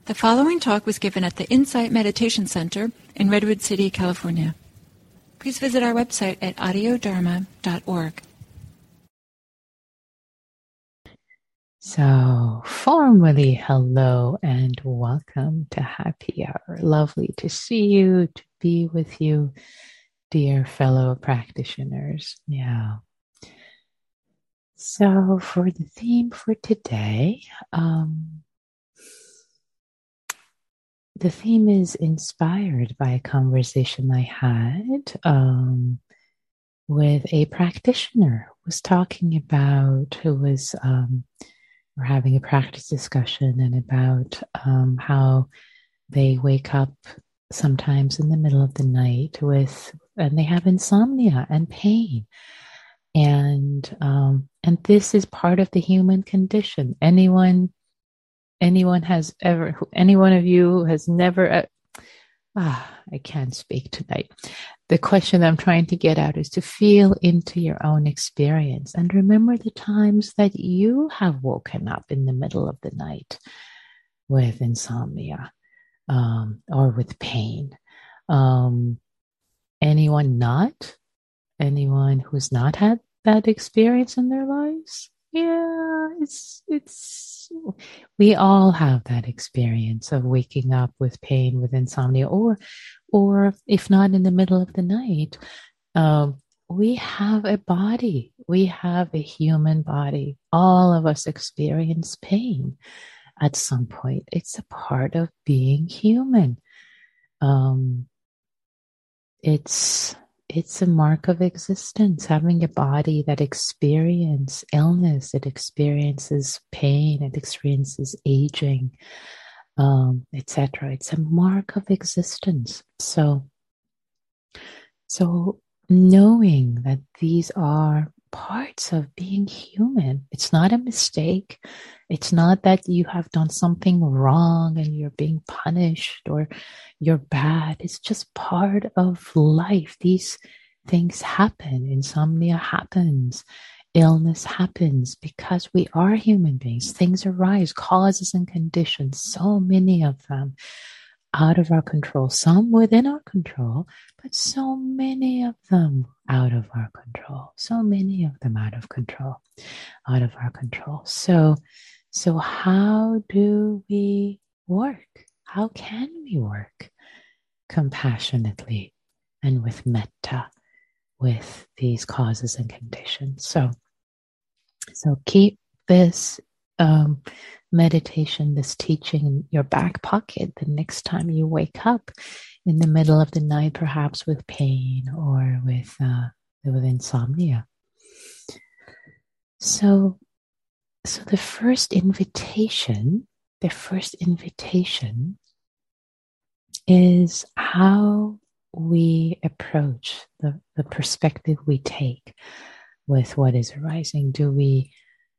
The following talk was given at the Insight Meditation Center in Redwood City, California. Please visit our website at audiodharma.org. So, formally hello and welcome to Happy Hour. Lovely to see you, to be with you, dear fellow practitioners. Yeah. So, for the theme for today, the theme is inspired by a conversation I had with a practitioner who was talking about, we're having a practice discussion and about how they wake up sometimes in the middle of the night and they have insomnia and pain. And this is part of the human condition. Any one of you has never, I can't speak tonight. The question I'm trying to get at is to feel into your own experience and remember the times that you have woken up in the middle of the night with insomnia, or with pain. Anyone who's not had that experience in their lives? Yeah, we all have that experience of waking up with pain, with insomnia, or if not in the middle of the night, we have a body. We have a human body. All of us experience pain at some point. It's a part of being human. It's a mark of existence, having a body that experiences illness, it experiences pain, it experiences aging, etc. It's a mark of existence. So knowing that these are parts of being human, it's not a mistake. It's not that you have done something wrong and you're being punished or you're bad. It's just part of life. These things happen. Insomnia happens. Illness happens because we are human beings. Things arise, causes and conditions, so many of them out of our control, some within our control, but so many of them out of our control. So many of them out of our control. So how do we work? How can we work compassionately and with metta with these causes and conditions? So keep this meditation, this teaching in your back pocket the next time you wake up in the middle of the night, perhaps with pain or with insomnia. So the first invitation is how we approach the perspective we take with what is arising. Do we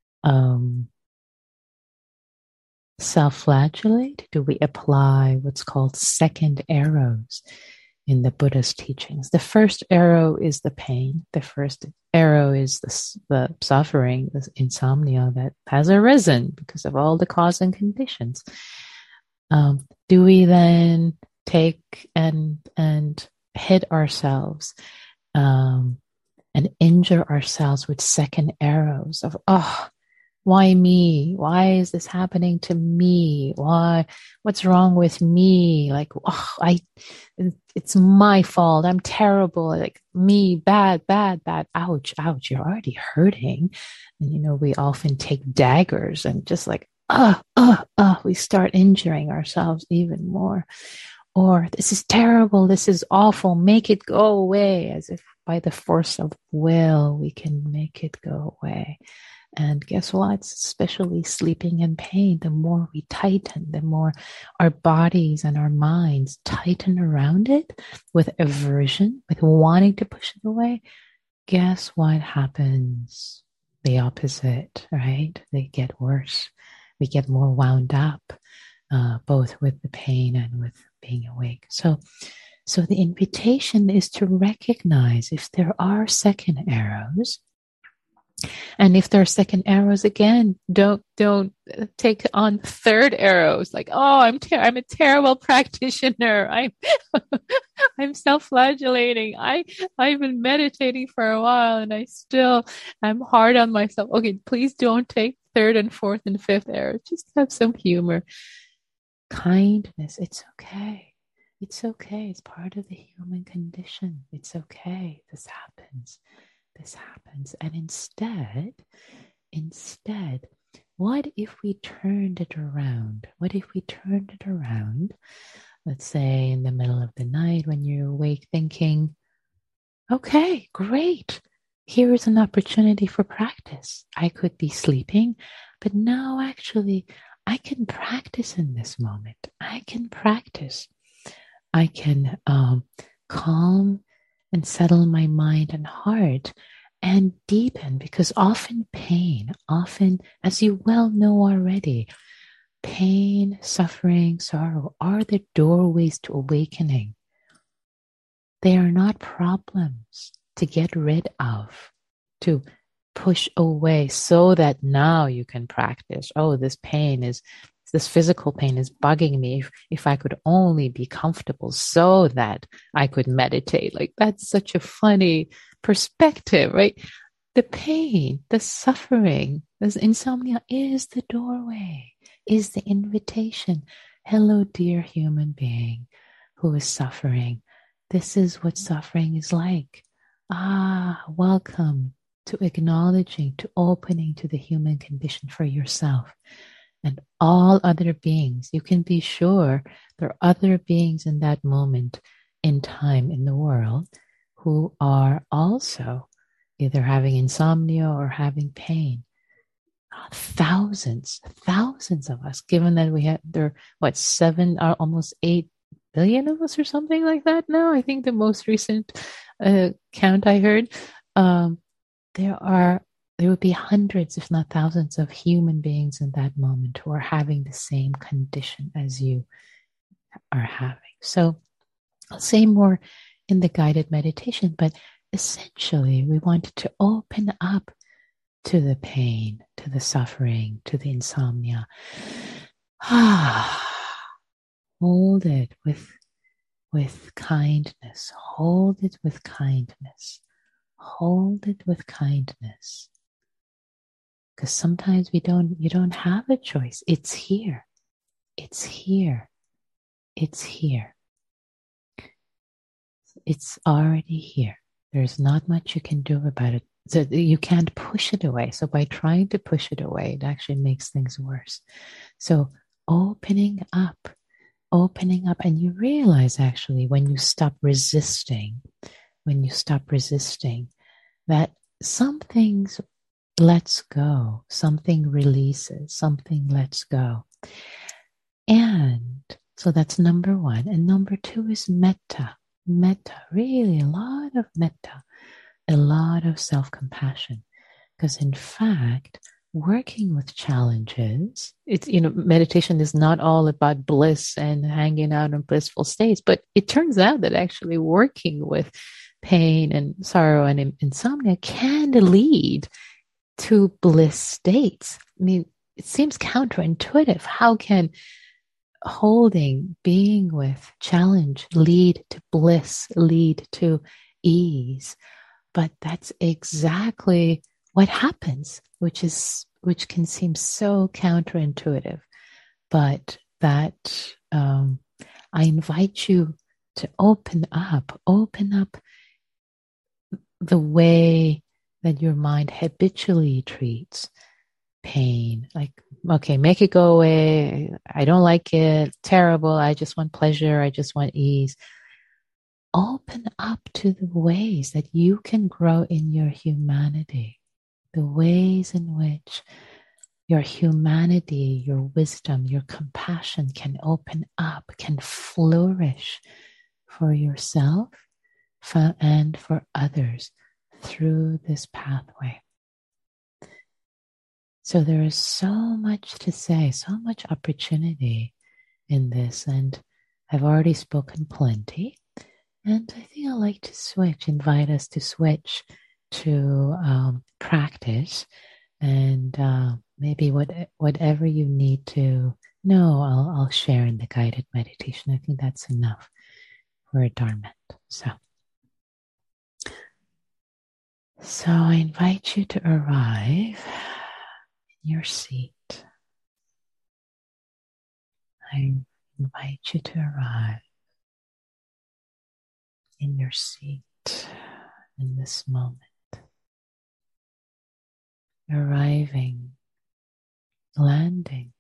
self-flagellate? Do we apply what's called second arrows in the Buddha's teachings? The first arrow is the pain. The first arrow is the suffering, the insomnia that has arisen because of all the cause and conditions. Do we then take and hit ourselves and injure ourselves with second arrows of, why me? Why is this happening to me? What's wrong with me? Like, it's my fault. I'm terrible. Like, me, bad. Ouch. You're already hurting. And, we often take daggers and just like, we start injuring ourselves even more. Or this is terrible. This is awful. Make it go away, as if by the force of will, we can make it go away. And guess what? Especially sleeping in pain, the more we tighten, the more our bodies and our minds tighten around it with aversion, with wanting to push it away. Guess what happens? The opposite, right? They get worse. We get more wound up, both with the pain and with being awake. So the invitation is to recognize if there are second arrows, And if there are second arrows again, don't take on third arrows. Like, oh, I'm a terrible practitioner. I'm self-flagellating. I've been meditating for a while and I'm hard on myself. Okay, please don't take third and fourth and fifth arrows. Just have some humor. Kindness. It's okay. It's okay. It's part of the human condition. It's okay. This happens. And instead, what if we turned it around? Let's say in the middle of the night when you're awake thinking, okay, great. Here is an opportunity for practice. I could be sleeping, but now actually I can practice in this moment. I can practice. I can calm and settle my mind and heart and deepen, because often, as you well know already, pain, suffering, sorrow are the doorways to awakening. They are not problems to get rid of, to push away so that now you can practice. Oh, this physical pain is bugging me. If I could only be comfortable so that I could meditate. Like, that's such a funny perspective, right? The pain, the suffering, this insomnia is the doorway, is the invitation. Hello, dear human being who is suffering. This is what suffering is like. Welcome to acknowledging, to opening to the human condition for yourself. And all other beings, you can be sure there are other beings in that moment in time in the world who are also either having insomnia or having pain. Thousands of us, given that there are 7 or almost 8 billion of us or something like that now. I think the most recent count I heard, there would be hundreds, if not thousands, of human beings in that moment who are having the same condition as you are having. So I'll say more in the guided meditation, but essentially we wanted to open up to the pain, to the suffering, to the insomnia. Hold it with kindness. Hold it with kindness. Hold it with kindness. Because sometimes you don't have a choice. It's here. It's here. It's here. It's already here. There's not much you can do about it. So you can't push it away. So by trying to push it away, it actually makes things worse. So opening up, and you realize actually when you stop resisting, that some things lets go, something releases, something lets go. And so that's number 1. And number 2 is metta. Metta, really a lot of metta, a lot of self-compassion. Because in fact, working with challenges, meditation is not all about bliss and hanging out in blissful states, but it turns out that actually working with pain and sorrow and insomnia can lead to bliss states. I mean, it seems counterintuitive. How can being with challenge lead to bliss, lead to ease? But that's exactly what happens, which can seem so counterintuitive. But that I invite you to open up the way that your mind habitually treats pain. Like, okay, make it go away. I don't like it. Terrible. I just want pleasure. I just want ease. Open up to the ways that you can grow in your humanity, the ways in which your humanity, your wisdom, your compassion can open up, can flourish for yourself and for others through this pathway. So there is so much to say, so much opportunity in this, and I've already spoken plenty. And I think I'd like to invite us to switch to practice, and maybe whatever you need to know, I'll share in the guided meditation. I think that's enough for a Dharma. So I invite you to arrive in your seat. I invite you to arrive in your seat in this moment. Arriving, landing.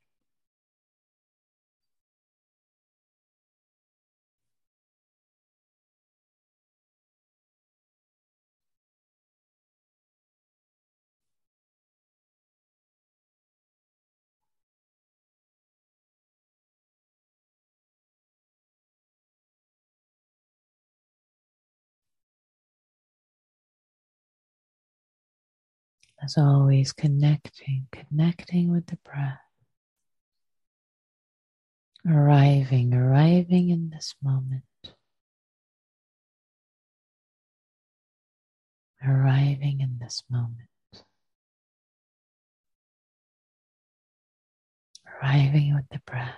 As always, connecting with the breath. Arriving in this moment. Arriving in this moment. Arriving with the breath.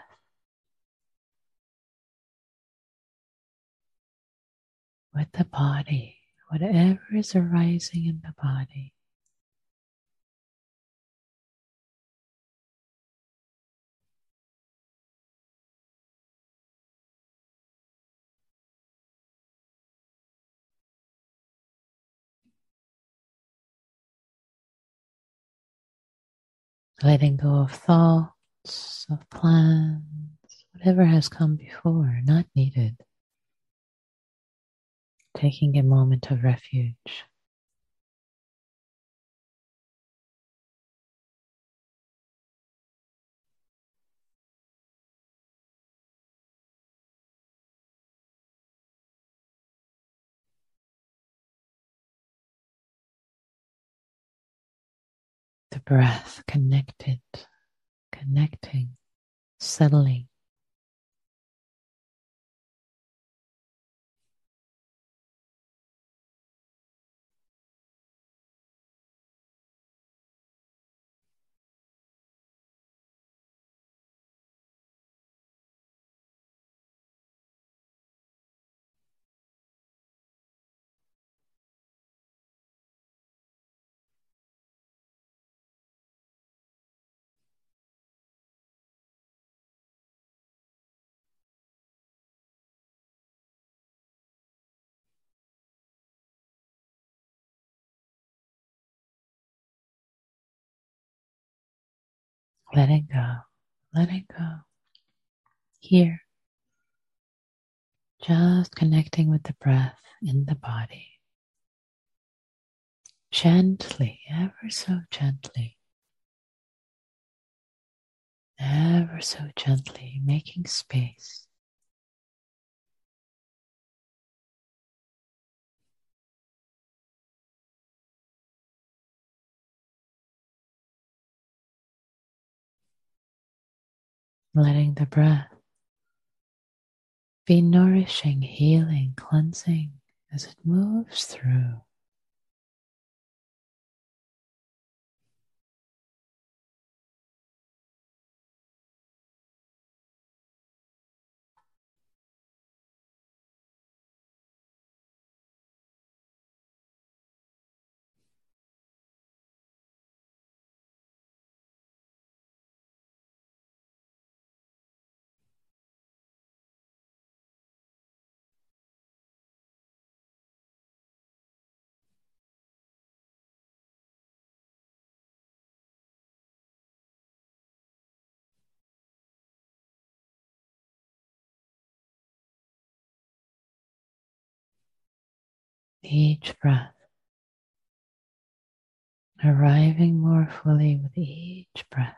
With the body. Whatever is arising in the body. Letting go of thoughts, of plans, whatever has come before, not needed. Taking a moment of refuge. The breath connected, connecting, settling. Letting go, letting go. Here, just connecting with the breath in the body. Gently, ever so gently. Ever so gently, making space. Letting the breath be nourishing, healing, cleansing as it moves through. Each breath, arriving more fully with each breath.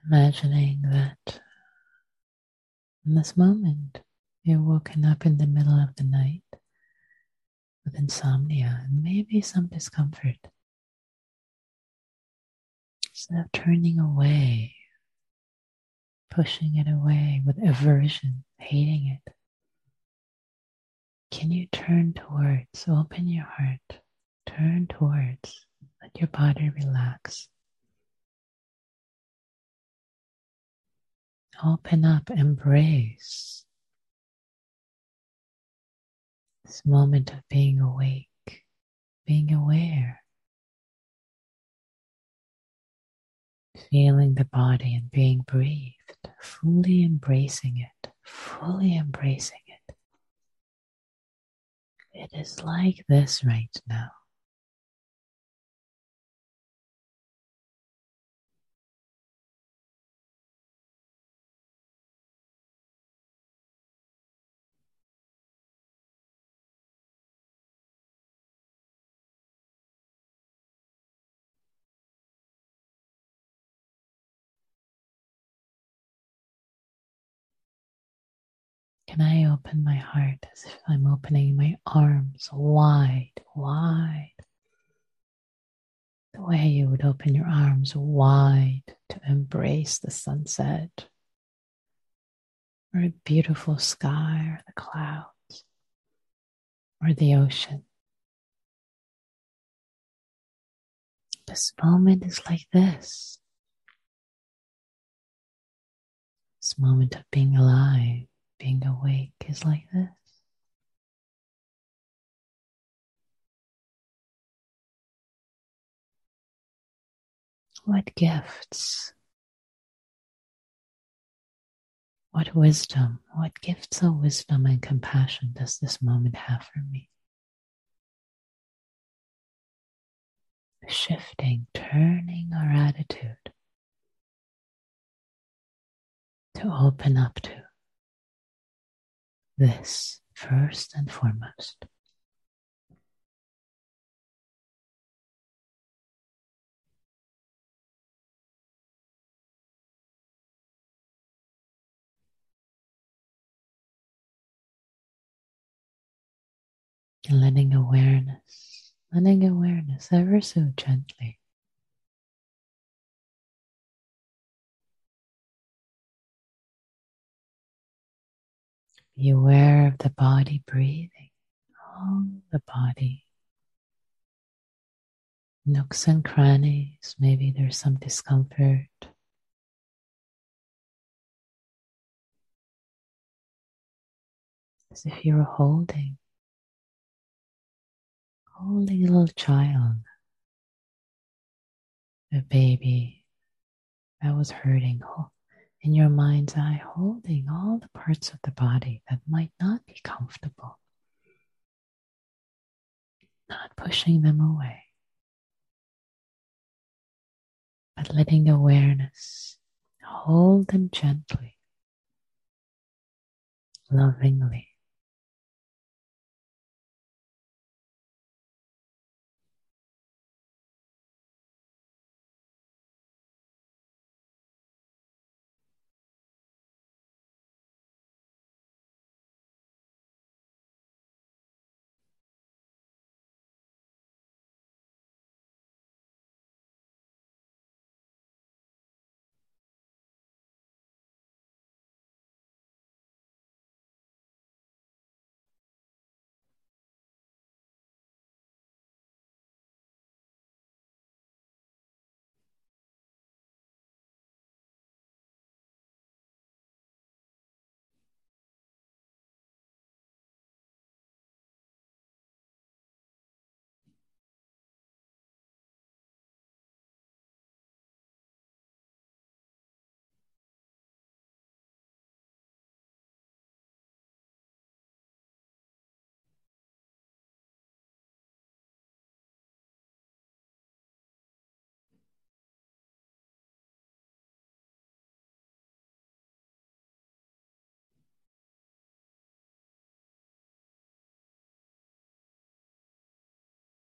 Imagining that in this moment you're woken up in the middle of the night with insomnia and maybe some discomfort. Instead of turning away, pushing it away with aversion, hating it, can you turn towards, open your heart, turn towards, let your body relax. Open up, embrace this moment of being awake, being aware, feeling the body and being breathed, fully embracing it, fully embracing it. It is like this right now. Can I open my heart as if I'm opening my arms wide, wide? The way you would open your arms wide to embrace the sunset or a beautiful sky or the clouds or the ocean. This moment is like this. This moment of being alive, being awake is like this. What gifts, what wisdom, what gifts of wisdom and compassion does this moment have for me? Shifting, turning our attitude to open up to this first and foremost. And letting awareness ever so gently be aware of the body breathing, all the body, nooks and crannies, maybe there's some discomfort. As if you were holding a little child, a baby that was hurting in your mind's eye, holding all the parts of the body that might not be comfortable, not pushing them away, but letting awareness hold them gently, lovingly.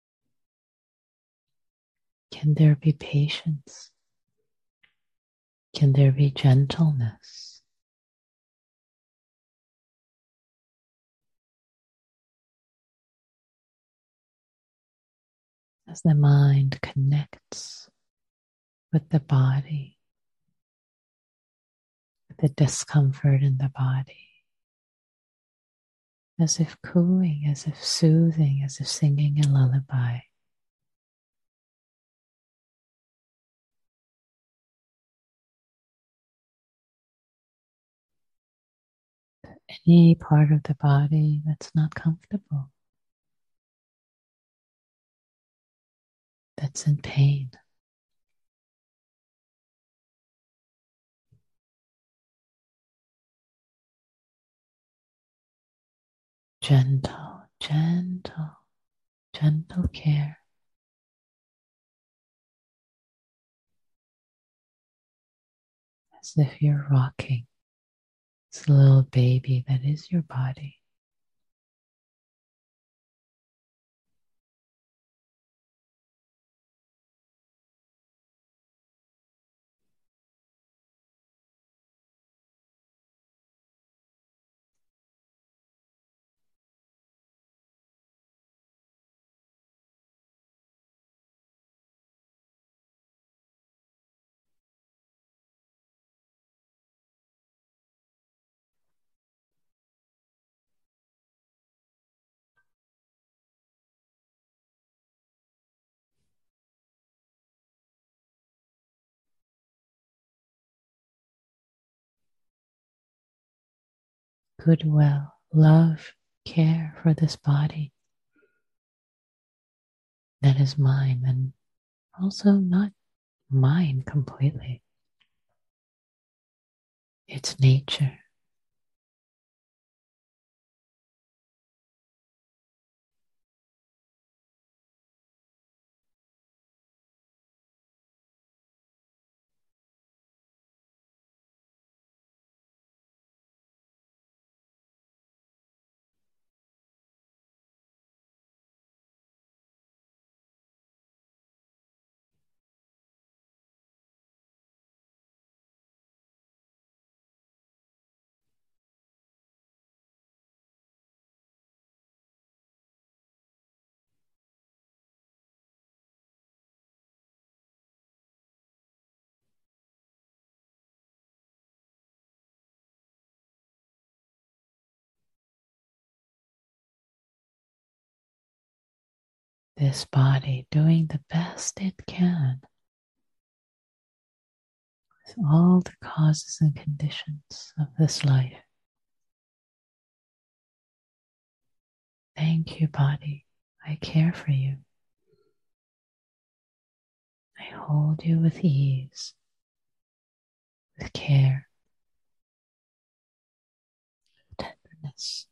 Can there be patience Can there be gentleness? As the mind connects with the body, with the discomfort in the body, as if cooing, as if soothing, as if singing a lullaby. Any part of the body that's not comfortable, that's in pain. Gentle, gentle, gentle care. As if you're rocking this little baby that is your body. Goodwill, love, care for this body that is mine and also not mine completely. It's nature. This body doing the best it can with all the causes and conditions of this life. Thank you, body. I care for you. I hold you with ease, with care, tenderness.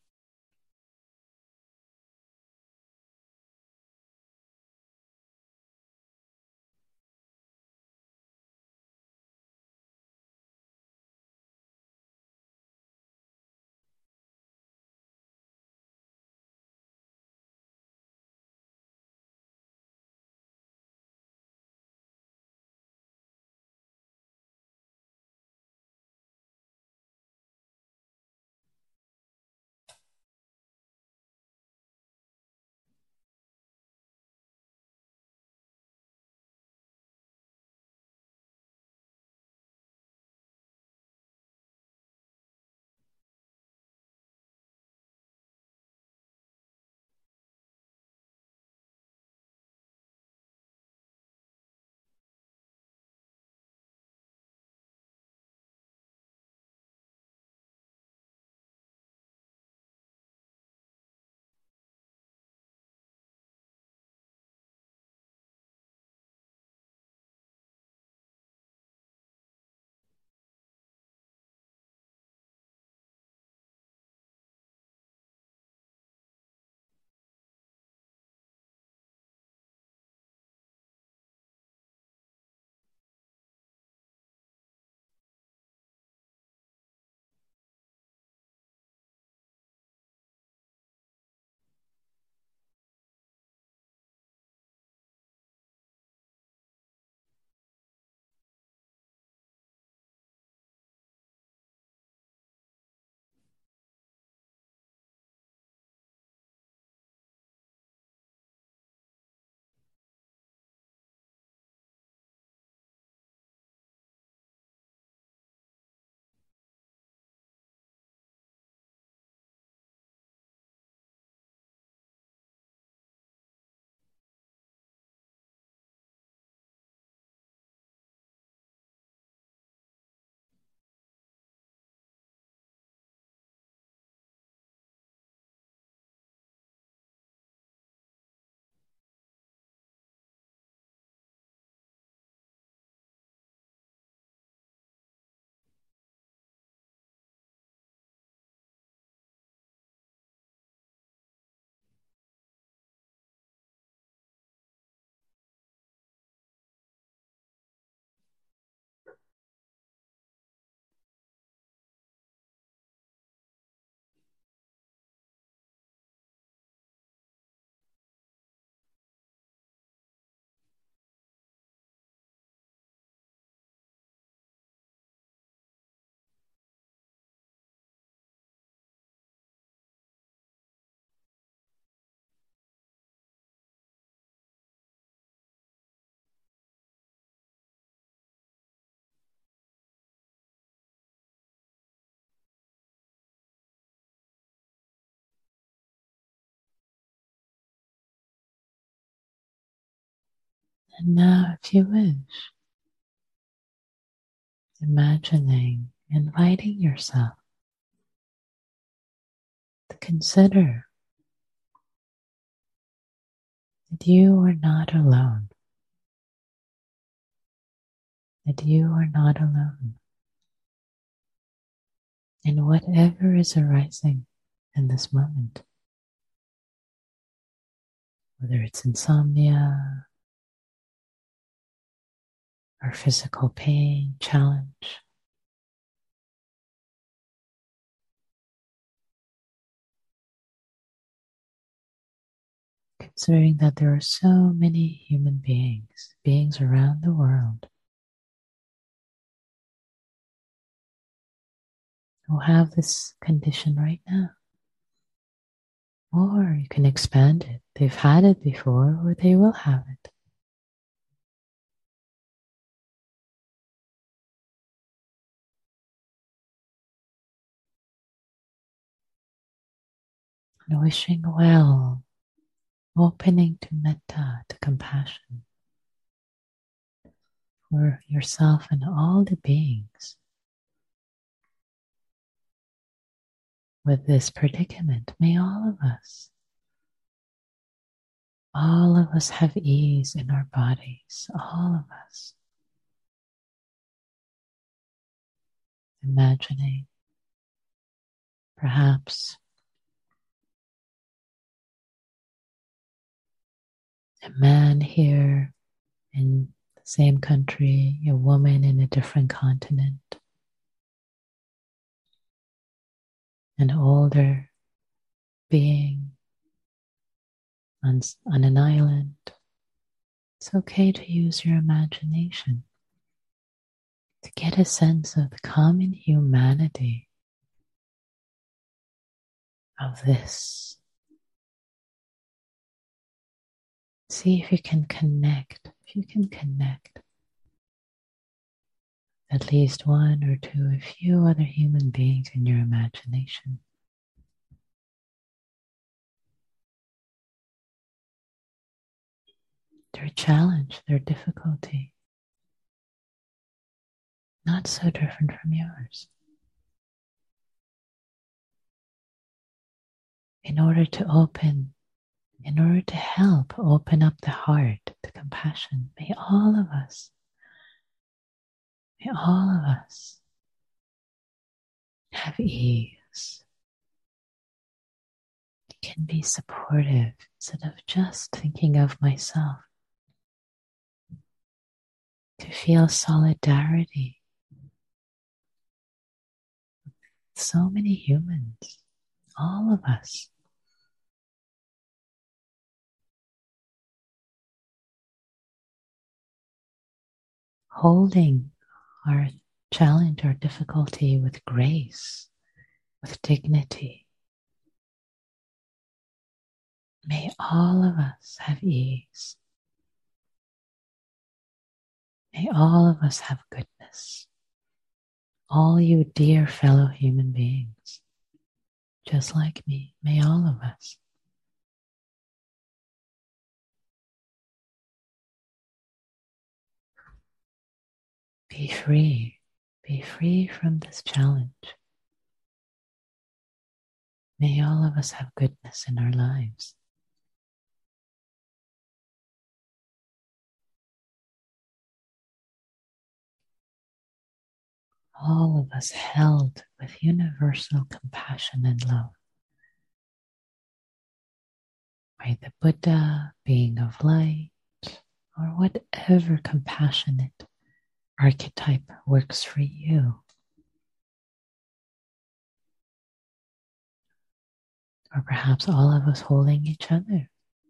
And now, if you wish, imagining, inviting yourself to consider that you are not alone, that you are not alone in whatever is arising in this moment, whether it's insomnia or physical pain, challenge. Considering that there are so many human beings around the world who have this condition right now. Or you can expand it. They've had it before, or they will have it. And wishing well, opening to metta, to compassion for yourself and all the beings with this predicament. May all of us have ease in our bodies, all of us. Imagining perhaps a man here in the same country, a woman in a different continent, an older being on an island. It's okay to use your imagination to get a sense of the common humanity of this. See if you can connect. If you can connect at least one or two, a few other human beings in your imagination. Their challenge, their difficulty, not so different from yours. In order to help open up the heart to compassion, may all of us have ease. It can be supportive instead of just thinking of myself. To feel solidarity with so many humans, all of us. Holding our challenge, our difficulty with grace, with dignity. May all of us have ease. May all of us have goodness. All you dear fellow human beings, just like me, may all of us. Be free from this challenge. May all of us have goodness in our lives. All of us held with universal compassion and love by the Buddha, being of light, or whatever compassionate archetype works for you. Or perhaps all of us holding each other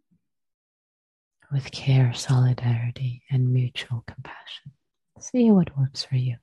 with care, solidarity, and mutual compassion. See what works for you.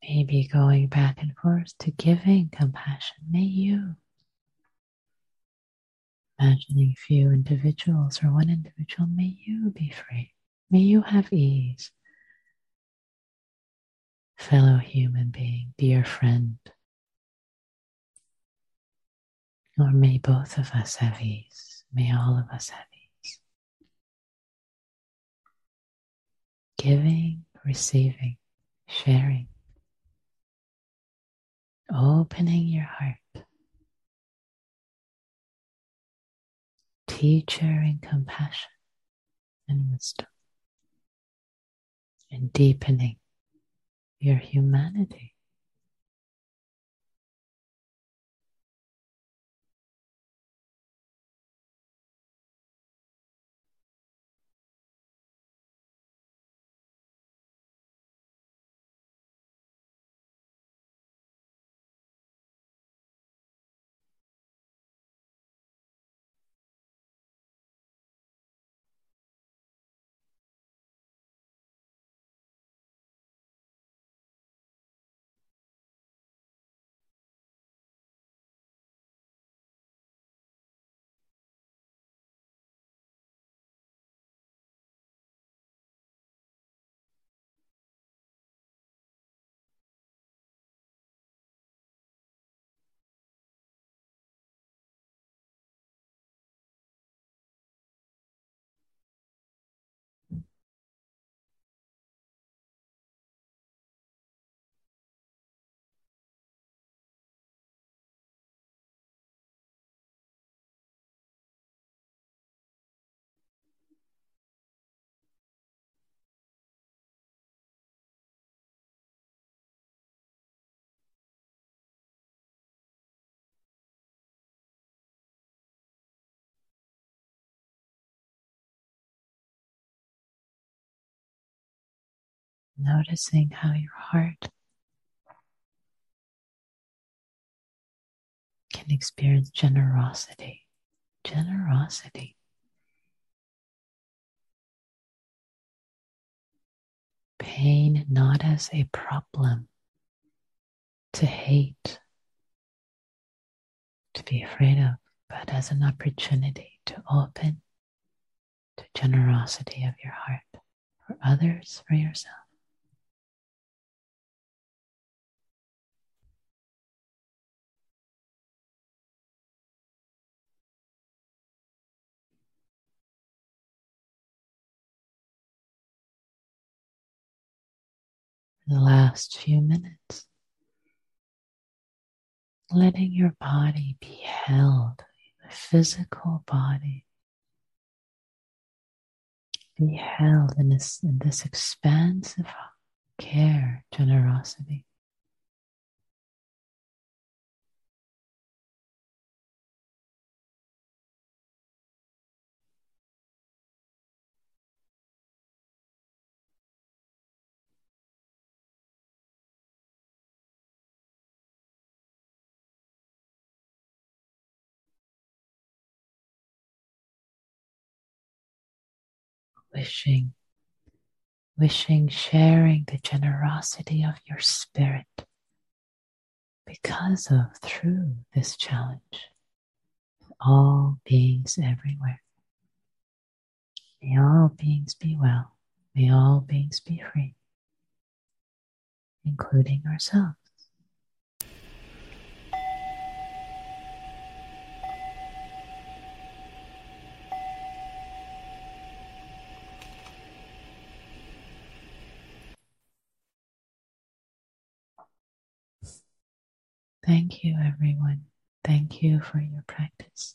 Maybe going back and forth to giving compassion. May you, imagining few individuals or one individual, may you be free. May you have ease. Fellow human being, dear friend, or may both of us have ease. May all of us have ease. Giving, receiving, sharing, opening your heart. Teacher in compassion and wisdom, and deepening your humanity. Noticing how your heart can experience generosity. Generosity. Pain not as a problem to hate, to be afraid of, but as an opportunity to open to generosity of your heart for others, for yourself. For the last few minutes, letting your body be held, the physical body, be held in this expansive care, generosity. Wishing, sharing the generosity of your spirit through this challenge, all beings everywhere. May all beings be well. May all beings be free, including ourselves. Thank you, everyone. Thank you for your practice.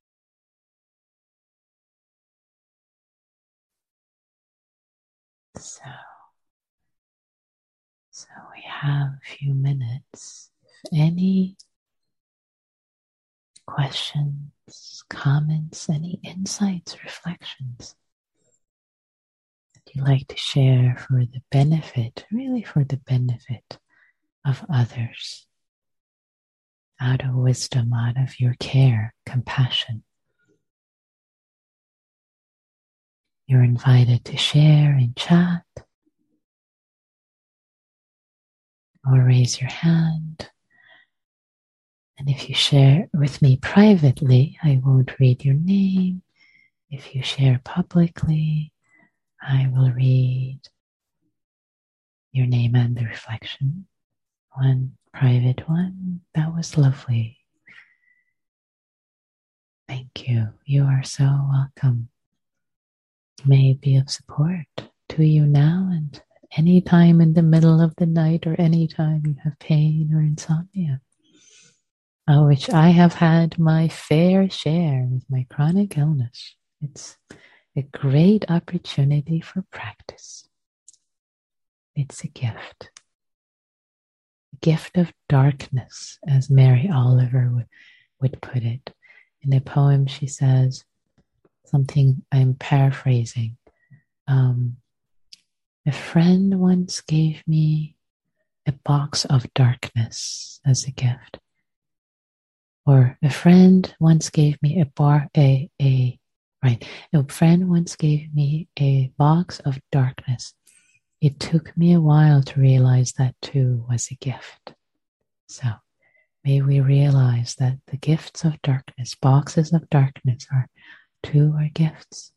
So we have a few minutes. If any questions, comments, any insights, reflections that you'd like to share for the benefit, really for the benefit of others, out of wisdom, out of your care, compassion, you're invited to share in chat or raise your hand. And if you share with me privately, I won't read your name. If you share publicly, I will read your name and the reflection. One private one. That was lovely. Thank you. You are so welcome. May it be of support to you now and any time in the middle of the night or any time you have pain or insomnia, which I have had my fair share with my chronic illness. It's a great opportunity for practice. It's a gift. A gift of darkness, as Mary Oliver would put it. In a poem, she says something, I'm paraphrasing. A friend once gave me a box of darkness as a gift. Or a friend once gave me a friend once gave me a box of darkness. It took me a while to realize that too was a gift. So may we realize that the gifts of darkness, boxes of darkness, are gifts.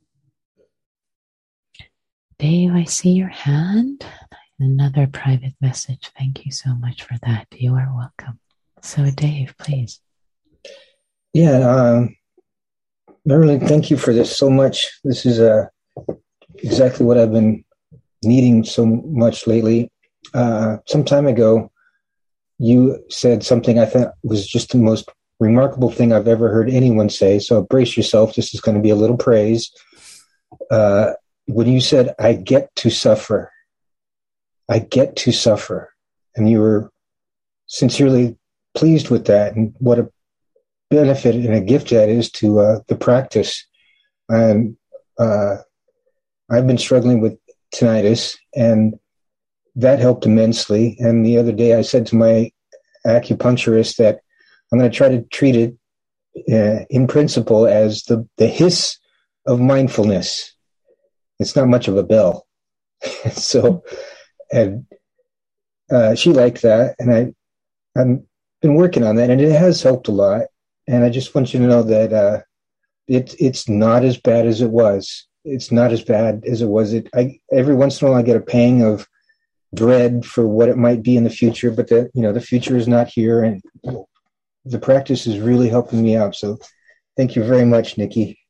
Dave, I see your hand. Another private message. Thank you so much for that. You are welcome. So Dave, please. Yeah, Marilyn, thank you for this so much. This is exactly what I've been needing so much lately. Some time ago, you said something I thought was just the most remarkable thing I've ever heard anyone say. So brace yourself. This is going to be a little praise. When you said, I get to suffer. I get to suffer. And you were sincerely pleased with that. And what a benefit and a gift that is to the practice. And I've been struggling with tinnitus, and that helped immensely. And the other day I said to my acupuncturist that I'm going to try to treat it in principle as the hiss of mindfulness. It's not much of a bell. So, and she liked that, and I've been working on that, and it has helped a lot. And I just want you to know that it's not as bad as it was. It's not as bad as it was. Every once in a while I get a pang of dread for what it might be in the future, but the future is not here, and the practice is really helping me out. So thank you very much, Nikki.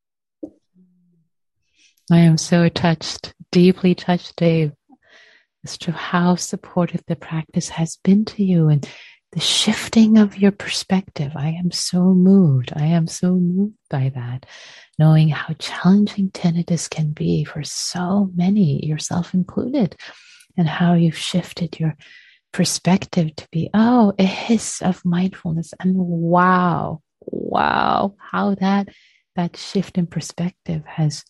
I am so touched, deeply touched, Dave, as to how supportive the practice has been to you and the shifting of your perspective. I am so moved. I am so moved by that, knowing how challenging tinnitus can be for so many, yourself included, and how you've shifted your perspective to be, a hiss of mindfulness. And wow, how that shift in perspective has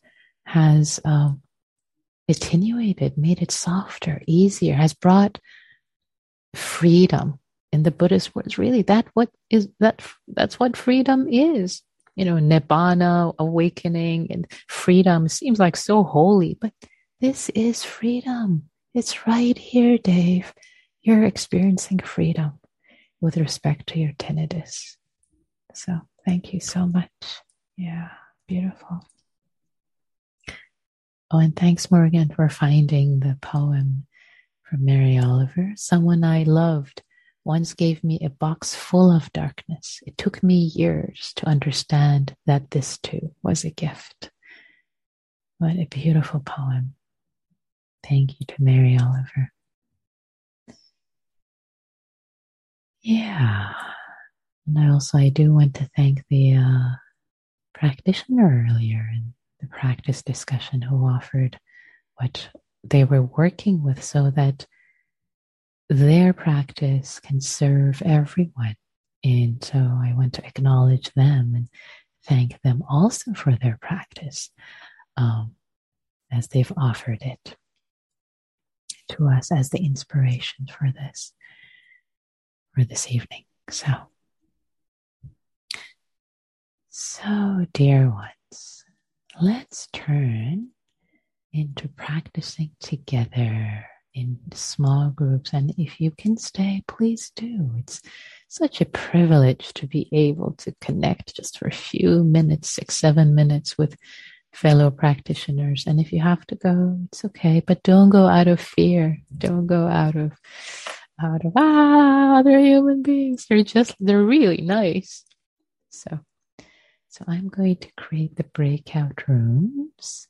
attenuated, made it softer, easier, has brought freedom. In the Buddhist words, really, that's what freedom is. Nibbana, awakening, and freedom seems like so holy, but this is freedom. It's right here, Dave. You're experiencing freedom with respect to your tinnitus. So thank you so much. Yeah, beautiful. Oh, and thanks, Morgan, for finding the poem from Mary Oliver. Someone I loved once gave me a box full of darkness. It took me years to understand that this too was a gift. What a beautiful poem. Thank you to Mary Oliver. Yeah. And I do want to thank the practitioner earlier in the practice discussion who offered what they were working with so that their practice can serve everyone. And so I want to acknowledge them and thank them also for their practice as they've offered it to us as the inspiration for this evening. So dear ones, let's turn into practicing together in small groups. And if you can stay, please do. It's such a privilege to be able to connect just for a few minutes, 6, 7 minutes with fellow practitioners. And if you have to go, it's okay, but don't go out of fear. Don't go out of other human beings. They're really nice. So I'm going to create the breakout rooms.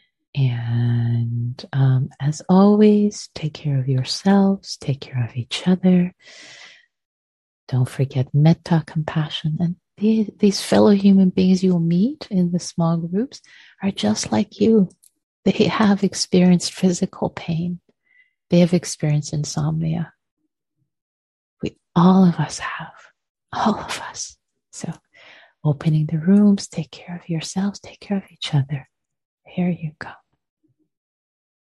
And as always, take care of yourselves, take care of each other. Don't forget metta, compassion. And these fellow human beings you'll meet in the small groups are just like you. They have experienced physical pain. They have experienced insomnia. All of us have. All of us. So opening the rooms, take care of yourselves, take care of each other. Here you go.